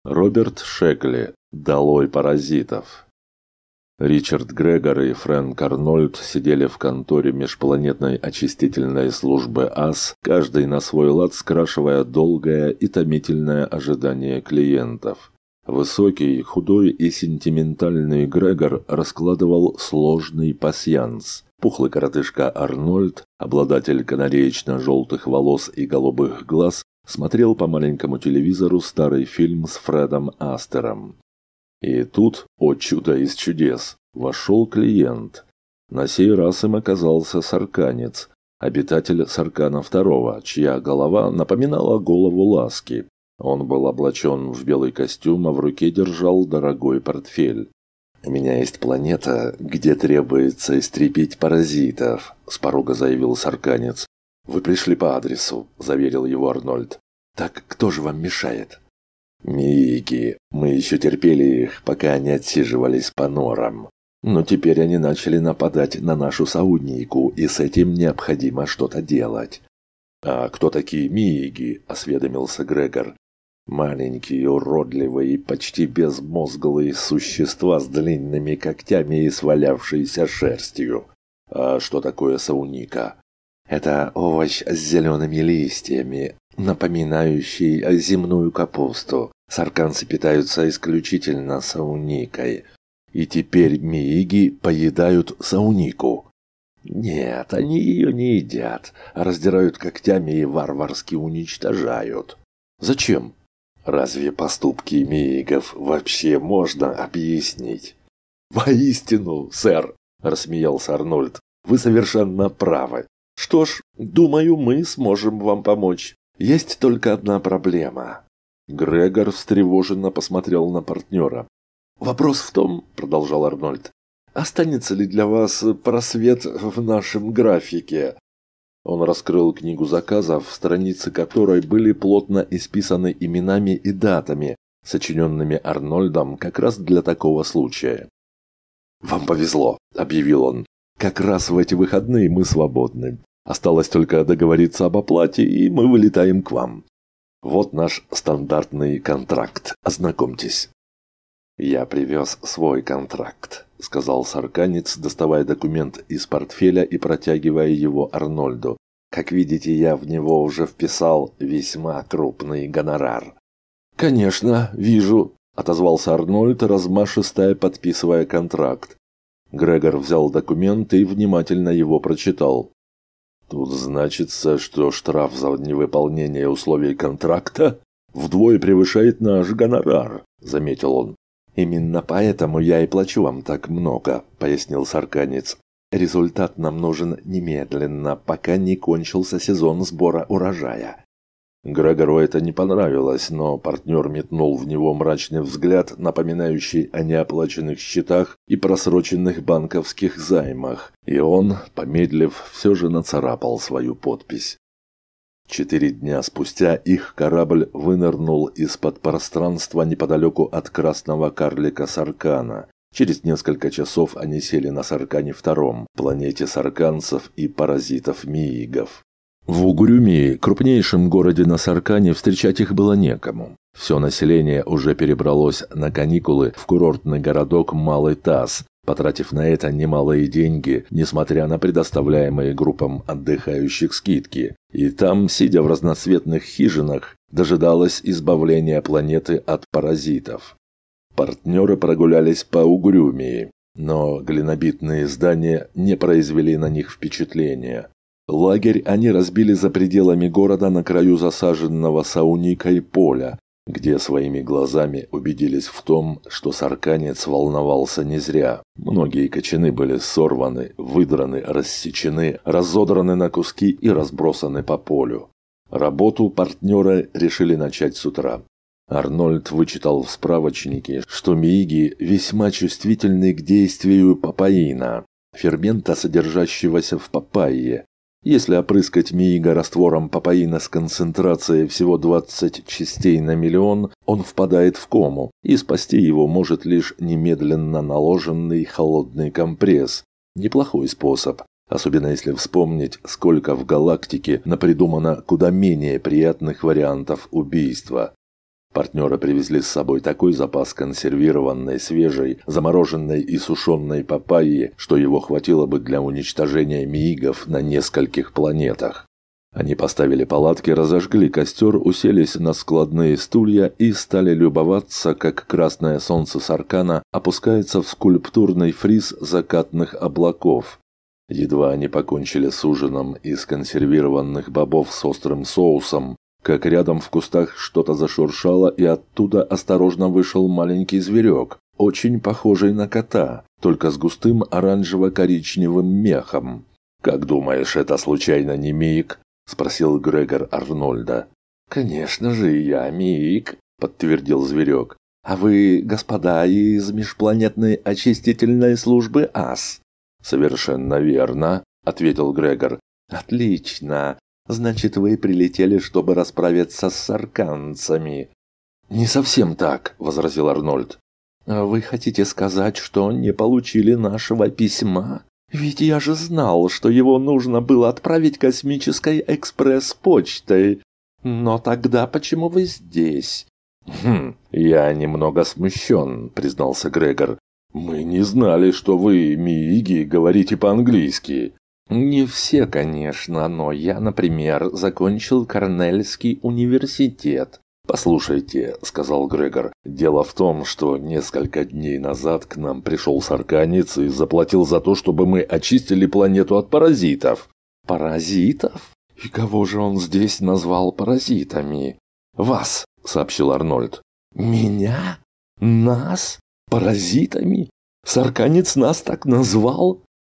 Роберт Шекли. Долой паразитов. Ричард Грегор и Фрэнк Арнольд сидели в конторе межпланетной очистительной службы АС, каждый на свой лад скрашивая долгое и томительное ожидание клиентов. Высокий, худой и сентиментальный Грегор раскладывал сложный пасьянс. Пухлый коротышка Арнольд, обладатель канареечно-желтых волос и голубых глаз, смотрел по маленькому телевизору старый фильм с Фредом Астером. И тут, о чудо из чудес, вошел клиент. На сей раз им оказался сарканец, обитатель Саркана II, чья голова напоминала голову Ласки. Он был облачен в белый костюм, а в руке держал дорогой портфель. «У меня есть планета, где требуется истребить паразитов», – с порога заявил сарканец. «Вы пришли по адресу», – заверил его Арнольд. «Так кто же вам мешает?» «Миги. Мы еще терпели их, пока они отсиживались по норам. Но теперь они начали нападать на нашу соуднику, и с этим необходимо что-то делать». «А кто такие Миги?» – осведомился Грегор. «Маленькие, уродливые и почти безмозглые существа с длинными когтями и свалявшейся шерстью. А что такое сауника?» «Это овощ с зелеными листьями, напоминающий земную капусту. Сарканцы питаются исключительно сауникой. И теперь мииги поедают саунику». «Нет, они ее не едят, а раздирают когтями и варварски уничтожают». «Зачем?» «Разве поступки миигов вообще можно объяснить?» «Воистину, сэр», – рассмеялся Арнольд, – «вы совершенно правы. Что ж, думаю, мы сможем вам помочь. Есть только одна проблема». Грегор встревоженно посмотрел на партнера. «Вопрос в том, — продолжал Арнольд, — останется ли для вас просвет в нашем графике?» Он раскрыл книгу заказов, страницы которой были плотно исписаны именами и датами, сочиненными Арнольдом как раз для такого случая. «Вам повезло», — объявил он. «Как раз в эти выходные мы свободны. Осталось только договориться об оплате, и мы вылетаем к вам. Вот наш стандартный контракт. Ознакомьтесь». «Я привез свой контракт», — сказал сарканец, доставая документ из портфеля и протягивая его Арнольду. «Как видите, я в него уже вписал весьма крупный гонорар». «Конечно, вижу», — отозвался Арнольд, размашисто подписывая контракт. Грегор взял документ и внимательно его прочитал. «Тут значится, что штраф за невыполнение условий контракта вдвое превышает наш гонорар», — заметил он. «Именно поэтому я и плачу вам так много», — пояснил сарканец. «Результат нам нужен немедленно, пока не кончился сезон сбора урожая». Грегору это не понравилось, но партнер метнул в него мрачный взгляд, напоминающий о неоплаченных счетах и просроченных банковских займах, и он, помедлив, все же нацарапал свою подпись. 4 дня спустя их корабль вынырнул из-под пространства неподалеку от красного карлика Саркана. Через несколько часов они сели на Саркане II, планете сарканцев и паразитов-миигов. В Угрюмии, крупнейшем городе на Саркане, встречать их было некому. Все население уже перебралось на каникулы в курортный городок Малый Таз, потратив на это немалые деньги, несмотря на предоставляемые группам отдыхающих скидки. И там, сидя в разноцветных хижинах, дожидалось избавления планеты от паразитов. Партнеры прогулялись по Угрюмии, но глинобитные здания не произвели на них впечатления. Лагерь они разбили за пределами города на краю засаженного сауникой поля, где своими глазами убедились в том, что сарканец волновался не зря. Многие кочаны были сорваны, выдраны, рассечены, разодраны на куски и разбросаны по полю. Работу партнеры решили начать с утра. Арнольд вычитал в справочнике, что мииги весьма чувствительны к действию папаина, фермента, содержащегося в папайе. Если опрыскать миига раствором папаина с концентрацией всего 20 частей на миллион, он впадает в кому, и спасти его может лишь немедленно наложенный холодный компресс. Неплохой способ, особенно если вспомнить, сколько в галактике напридумано куда менее приятных вариантов убийства. Партнеры привезли с собой такой запас консервированной, свежей, замороженной и сушеной папайи, что его хватило бы для уничтожения миигов на нескольких планетах. Они поставили палатки, разожгли костер, уселись на складные стулья и стали любоваться, как красное солнце Саркана опускается в скульптурный фриз закатных облаков. Едва они покончили с ужином из консервированных бобов с острым соусом, как рядом в кустах что-то зашуршало, и оттуда осторожно вышел маленький зверек, очень похожий на кота, только с густым оранжево-коричневым мехом. «Как думаешь, это случайно не Миик?» – спросил Грегор Арнольда. «Конечно же, я Миик», – подтвердил зверек. «А вы, господа, из межпланетной очистительной службы АС?» «Совершенно верно», – ответил Грегор. «Отлично. Значит, вы прилетели, чтобы расправиться с сарканцами». «Не совсем так», – возразил Арнольд. «Вы хотите сказать, что не получили нашего письма? Ведь я же знал, что его нужно было отправить космической экспресс-почтой. Но тогда почему вы здесь?» «Я немного смущен», – признался Грегор. «Мы не знали, что вы, мииги, говорите по-английски». «Не все, конечно, но я, например, закончил Корнельский университет». «Послушайте», — сказал Грегор, — «дело в том, что несколько дней назад к нам пришел сарканец и заплатил за то, чтобы мы очистили планету от паразитов». «Паразитов? И кого же он здесь назвал паразитами?» «Вас», — сообщил Арнольд. «Меня? Нас? Паразитами? Сарканец нас так назвал?»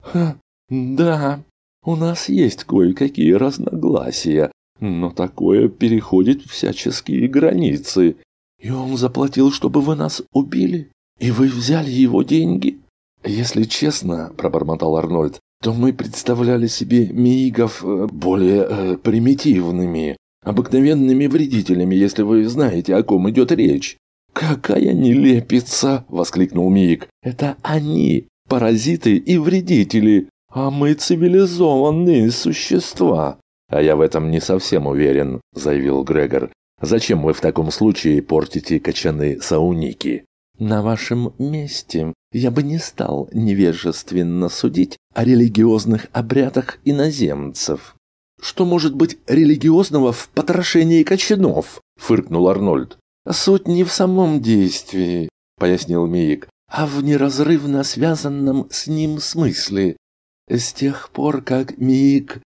«Да, у нас есть кое-какие разногласия, но такое переходит всяческие границы. И он заплатил, чтобы вы нас убили? И вы взяли его деньги?» «Если честно, — пробормотал Арнольд, — то мы представляли себе миигов более примитивными, обыкновенными вредителями, если вы знаете, о ком идет речь». «Какая нелепица!» — воскликнул миик. «Это они, паразиты и вредители. А мы цивилизованные существа». «А я в этом не совсем уверен», – заявил Грегор. «Зачем вы в таком случае портите качаны Сауники?» «На вашем месте я бы не стал невежественно судить о религиозных обрядах иноземцев». «Что может быть религиозного в потрошении качанов?» – фыркнул Арнольд. «Суть не в самом действии», – пояснил миик, – «а в неразрывно связанном с ним смысле. С тех пор, как миик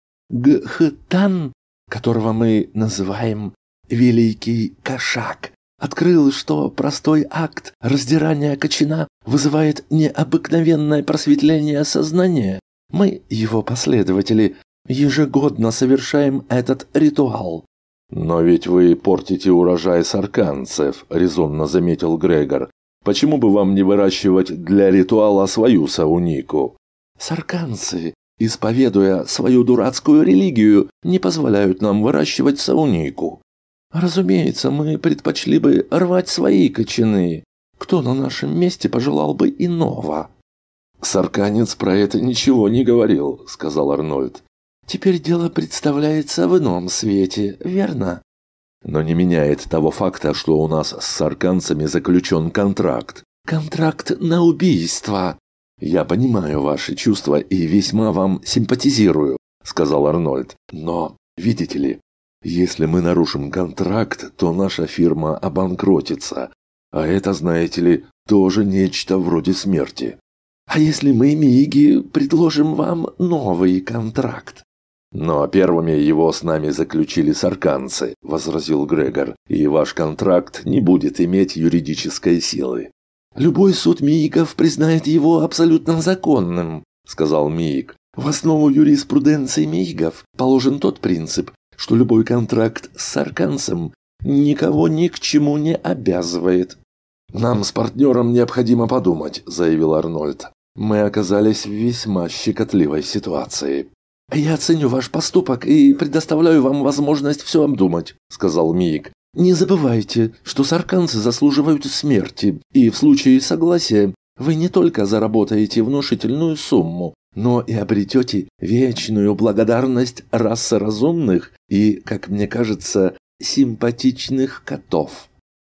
Гхтан, которого мы называем «Великий Кошак», открыл, что простой акт раздирания кочана вызывает необыкновенное просветление сознания, мы, его последователи, ежегодно совершаем этот ритуал. «Но ведь вы портите урожай сарканцев», – резонно заметил Грегор. «Почему бы вам не выращивать для ритуала свою саунику?» «Сарканцы, исповедуя свою дурацкую религию, не позволяют нам выращивать саунику. Разумеется, мы предпочли бы рвать свои кочаны. Кто на нашем месте пожелал бы иного?» «Сарканец про это ничего не говорил», — сказал Арнольд. «Теперь дело представляется в ином свете, верно?» «Но не меняет того факта, что у нас с сарканцами заключен контракт». «Контракт на убийство!» «Я понимаю ваши чувства и весьма вам симпатизирую», — сказал Арнольд. «Но, видите ли, если мы нарушим контракт, то наша фирма обанкротится. А это, знаете ли, тоже нечто вроде смерти». «А если мы, мииги, предложим вам новый контракт?» «Но первыми его с нами заключили сарканцы», — возразил Грегор, «и ваш контракт не будет иметь юридической силы». «Любой суд миигов признает его абсолютно законным», — сказал миик. «В основу юриспруденции миигов положен тот принцип, что любой контракт с сарканцем никого ни к чему не обязывает». «Нам с партнером необходимо подумать», — заявил Арнольд. «Мы оказались в весьма щекотливой ситуации». «Я ценю ваш поступок и предоставляю вам возможность все обдумать», — сказал миик. «Не забывайте, что сарканцы заслуживают смерти, и в случае согласия вы не только заработаете внушительную сумму, но и обретете вечную благодарность расы разумных и, как мне кажется, симпатичных котов».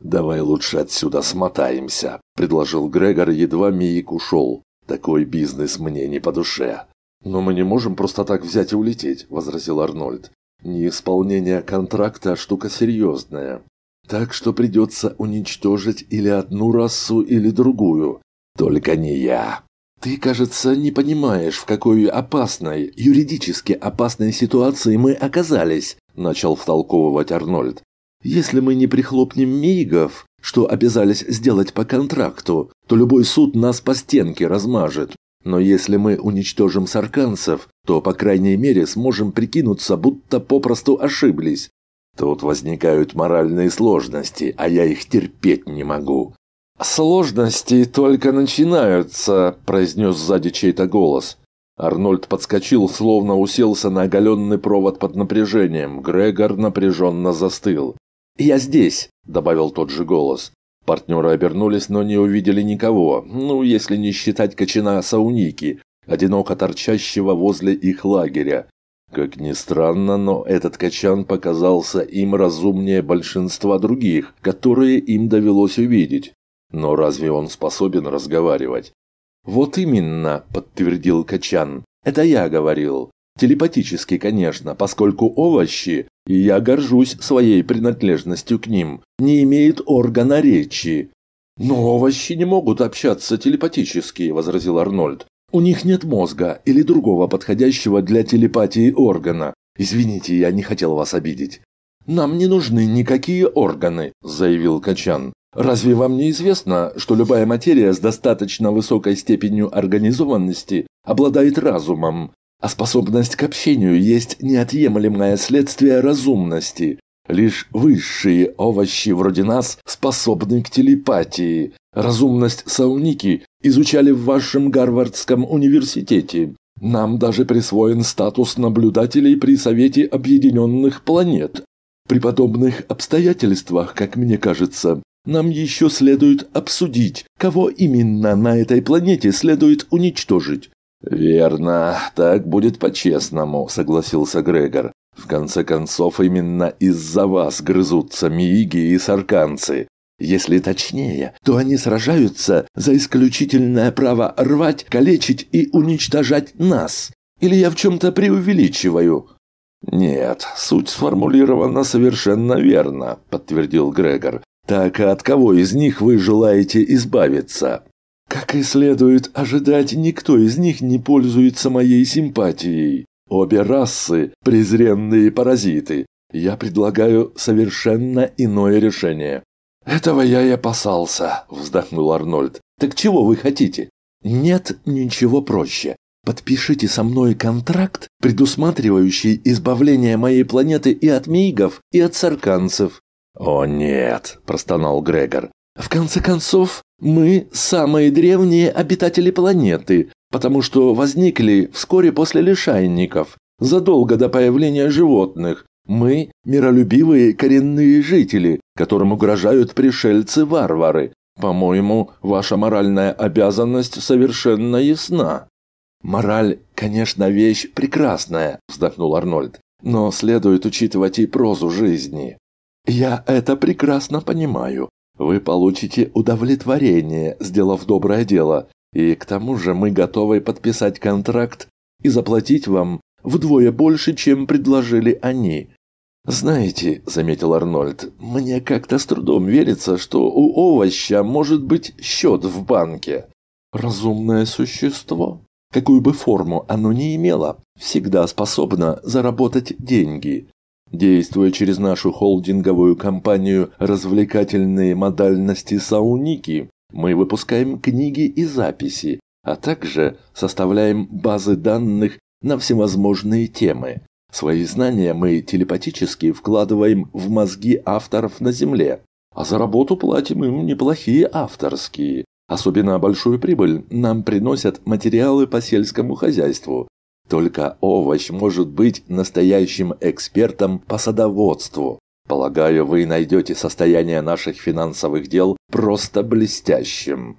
«Давай лучше отсюда смотаемся», – предложил Грегор, едва Миик ушел. «Такой бизнес мне не по душе». «Но мы не можем просто так взять и улететь», – возразил Арнольд. «Неисполнение контракта – штука серьезная. Так что придется уничтожить или одну расу, или другую. Только не я. Ты, кажется, не понимаешь, в какой опасной, юридически опасной ситуации мы оказались», – начал втолковывать Арнольд. «Если мы не прихлопнем мигов, что обязались сделать по контракту, то любой суд нас по стенке размажет. Но если мы уничтожим сарканцев, то, по крайней мере, сможем прикинуться, будто попросту ошиблись. Тут возникают моральные сложности, а я их терпеть не могу». «Сложности только начинаются», – произнес сзади чей-то голос. Арнольд подскочил, словно уселся на оголенный провод под напряжением. Грегор напряженно застыл. «Я здесь», – добавил тот же голос. Партнеры обернулись, но не увидели никого, если не считать качана Сауники, одиноко торчащего возле их лагеря. Как ни странно, но этот качан показался им разумнее большинства других, которые им довелось увидеть. Но разве он способен разговаривать? «Вот именно», – подтвердил качан. «Это я говорил. Телепатически, конечно, поскольку овощи, и я горжусь своей принадлежностью к ним, не имеют органа речи». «Но овощи не могут общаться телепатически», – возразил Арнольд. «У них нет мозга или другого подходящего для телепатии органа. Извините, я не хотел вас обидеть». «Нам не нужны никакие органы», – заявил качан. «Разве вам не известно, что любая материя с достаточно высокой степенью организованности обладает разумом? А способность к общению есть неотъемлемое следствие разумности. Лишь высшие овощи вроде нас способны к телепатии. Разумность Сауники изучали в вашем Гарвардском университете. Нам даже присвоен статус наблюдателей при Совете Объединенных Планет. При подобных обстоятельствах, как мне кажется, нам еще следует обсудить, кого именно на этой планете следует уничтожить». «Верно, так будет по-честному», – согласился Грегор. «В конце концов, именно из-за вас грызутся мииги и сарканцы. Если точнее, то они сражаются за исключительное право рвать, калечить и уничтожать нас. Или я в чем-то преувеличиваю?» «Нет, суть сформулирована совершенно верно», – подтвердил Грегор. «Так от кого из них вы желаете избавиться?» «Как и следует ожидать, никто из них не пользуется моей симпатией. Обе расы – презренные паразиты. Я предлагаю совершенно иное решение». «Этого я и опасался», – вздохнул Арнольд. «Так чего вы хотите?» «Нет ничего проще. Подпишите со мной контракт, предусматривающий избавление моей планеты и от мигов, и от сарканцев». «О нет», – простонал Грегор. «В конце концов, мы самые древние обитатели планеты, потому что возникли вскоре после лишайников, задолго до появления животных. Мы – миролюбивые коренные жители, которым угрожают пришельцы-варвары. По-моему, ваша моральная обязанность совершенно ясна». «Мораль, конечно, вещь прекрасная», – вздохнул Арнольд, «но следует учитывать и прозу жизни». «Я это прекрасно понимаю. Вы получите удовлетворение, сделав доброе дело, и к тому же мы готовы подписать контракт и заплатить вам вдвое больше, чем предложили они». «Знаете», – заметил Арнольд, – «мне как-то с трудом верится, что у овоща может быть счет в банке». «Разумное существо, какую бы форму оно ни имело, всегда способно заработать деньги. Действуя через нашу холдинговую компанию «Развлекательные модальности Сауники», мы выпускаем книги и записи, а также составляем базы данных на всевозможные темы. Свои знания мы телепатически вкладываем в мозги авторов на Земле, а за работу платим им неплохие авторские. Особенно большую прибыль нам приносят материалы по сельскому хозяйству. Только овощ может быть настоящим экспертом по садоводству. Полагаю, вы найдете состояние наших финансовых дел просто блестящим».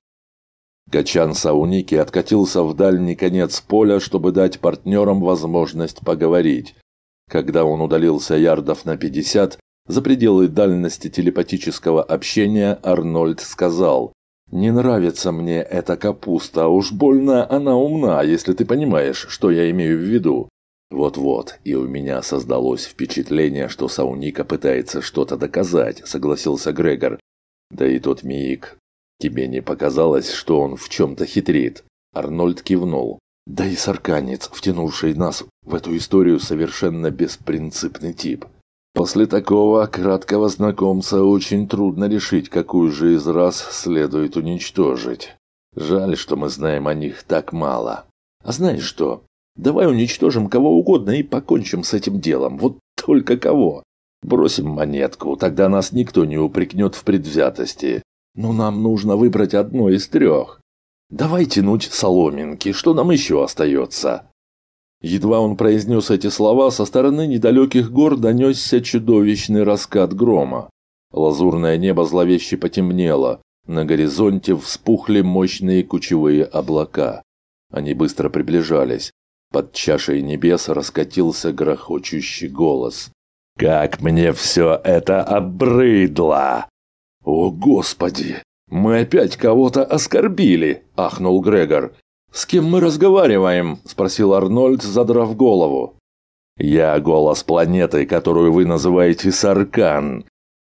Качан Сауники откатился в дальний конец поля, чтобы дать партнерам возможность поговорить. Когда он удалился ярдов на 50, За пределы дальности телепатического общения Арнольд сказал: «Не нравится мне эта капуста, уж больно она умна, если ты понимаешь, что я имею в виду». «Вот-вот, и у меня создалось впечатление, что Сауника пытается что-то доказать», — согласился Грегор. «Да и тот миг. Тебе не показалось, что он в чем-то хитрит?» Арнольд кивнул. «Да и сарканец, втянувший нас в эту историю, совершенно беспринципный тип. После такого краткого знакомца очень трудно решить, какую же из рас следует уничтожить. Жаль, что мы знаем о них так мало. А знаешь что? Давай уничтожим кого угодно и покончим с этим делом. Вот только кого? Бросим монетку, тогда нас никто не упрекнет в предвзятости. Но нам нужно выбрать одно из трех. Давай тянуть соломинки, что нам еще остается?» Едва он произнес эти слова, со стороны недалеких гор донесся чудовищный раскат грома. Лазурное небо зловеще потемнело, на горизонте вспухли мощные кучевые облака. Они быстро приближались. Под чашей небес раскатился грохочущий голос. «Как мне все это обрыдло!» «О, Господи! Мы опять кого-то оскорбили!» – ахнул Грегор. «С кем мы разговариваем?» – спросил Арнольд, задрав голову. «Я голос планеты, которую вы называете Саркан».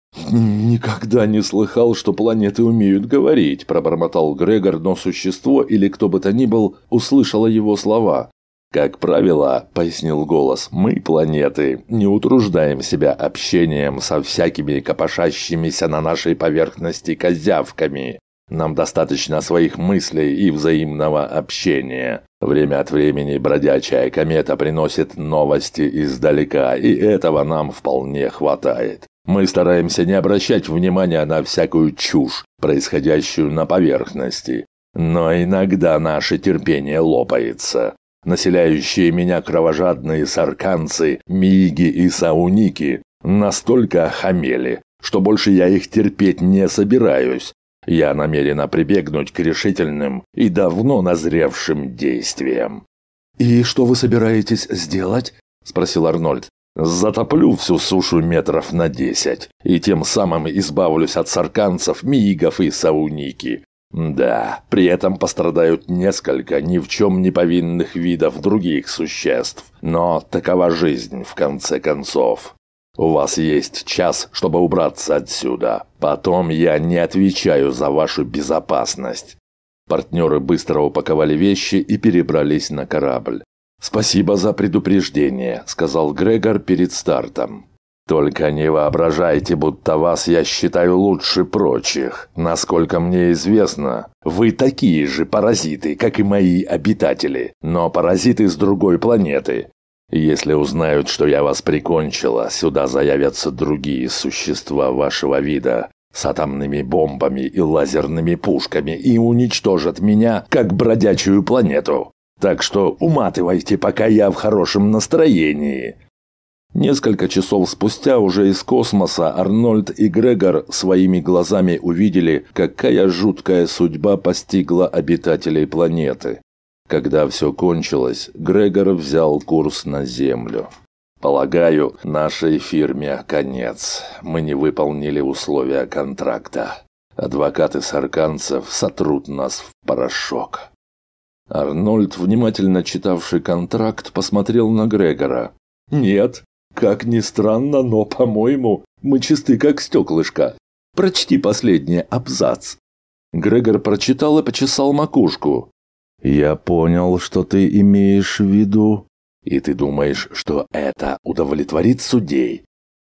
«Никогда не слыхал, что планеты умеют говорить», – пробормотал Грегор, но существо, или кто бы то ни был, услышало его слова. «Как правило, — пояснил голос, — мы, планеты, не утруждаем себя общением со всякими копошащимися на нашей поверхности козявками. Нам достаточно своих мыслей и взаимного общения. Время от времени бродячая комета приносит новости издалека, и этого нам вполне хватает. Мы стараемся не обращать внимания на всякую чушь, происходящую на поверхности. Но иногда наше терпение лопается. Населяющие меня кровожадные сарканцы, мииги и сауники настолько охамели, что больше я их терпеть не собираюсь. Я намерена прибегнуть к решительным и давно назревшим действиям». «И что вы собираетесь сделать?» – спросил Арнольд. «Затоплю всю сушу метров на 10, и тем самым избавлюсь от сарканцев, миигов и сауники. Да, при этом пострадают несколько ни в чем не повинных видов других существ, но такова жизнь в конце концов. У вас есть час, чтобы убраться отсюда. Потом я не отвечаю за вашу безопасность». Партнеры быстро упаковали вещи и перебрались на корабль. «Спасибо за предупреждение», — сказал Грегор перед стартом. «Только не воображайте, будто вас я считаю лучше прочих. Насколько мне известно, вы такие же паразиты, как и мои обитатели, но паразиты с другой планеты. Если узнают, что я вас прикончила, сюда заявятся другие существа вашего вида с атомными бомбами и лазерными пушками и уничтожат меня, как бродячую планету. Так что уматывайте, пока я в хорошем настроении». Несколько часов спустя уже из космоса Арнольд и Грегор своими глазами увидели, какая жуткая судьба постигла обитателей планеты. Когда все кончилось, Грегор взял курс на Землю. «Полагаю, нашей фирме конец. Мы не выполнили условия контракта. Адвокаты сарканцев сотрут нас в порошок». Арнольд, внимательно читавший контракт, посмотрел на Грегора. «Нет, как ни странно, но, по-моему, мы чисты как стеклышко. Прочти последний абзац». Грегор прочитал и почесал макушку. «Я понял, что ты имеешь в виду. И ты думаешь, что это удовлетворит судей?»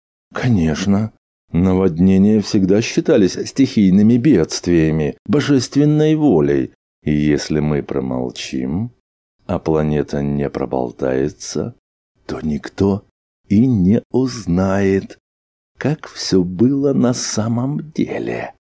«Конечно. Наводнения всегда считались стихийными бедствиями, божественной волей. И если мы промолчим, а планета не проболтается, то никто и не узнает, как все было на самом деле».